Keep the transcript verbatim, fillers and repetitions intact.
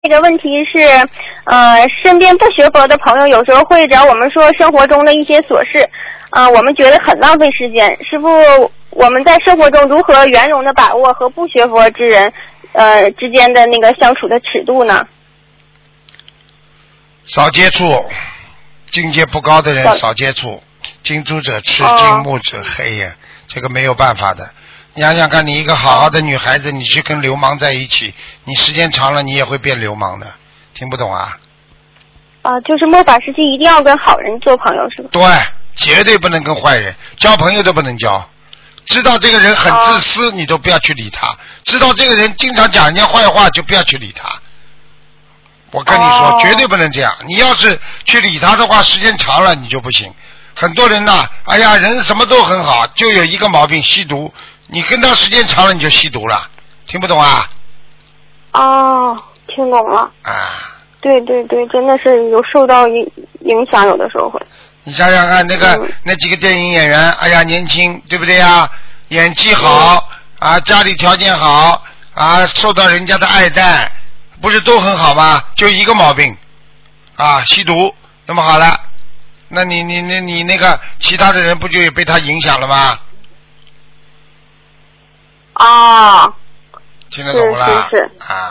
这个问题是，呃，身边不学佛的朋友有时候会找我们说生活中的一些琐事，啊、呃，我们觉得很浪费时间。师父，我们在生活中如何圆融的把握和不学佛之人，呃之间的那个相处的尺度呢？ 少接触，境界不高的人少接触，近朱者赤，近墨者黑呀，这个没有办法的。你想想看，你一个好好的女孩子，你去跟流氓在一起，你时间长了你也会变流氓的，听不懂啊？ 啊、呃，就是末法时期一定要跟好人做朋友是吧？ 对，绝对不能跟坏人交朋友，都不能交。知道这个人很自私，啊、你都不要去理他；知道这个人经常讲人家坏话，就不要去理他。我跟你说， 哦、 绝对不能这样。你要是去理他的话，时间长了你就不行。很多人呐，哎呀，人什么都很好，就有一个毛病，吸毒。你跟他时间长了，你就吸毒了，听不懂啊？ 哦，听懂了。 啊。 对对对，真的是有受到影影响，有的时候会。 你想想看，那个、嗯、那几个电影演员，哎呀，年轻，对不对呀？演技好、嗯、啊，家里条件好啊，受到人家的爱戴，不是都很好吗？就一个毛病啊，吸毒。那么好了，那你你你你那个其他的人不就也被他影响了吗？ 啊， 听得懂了？ 是是是啊。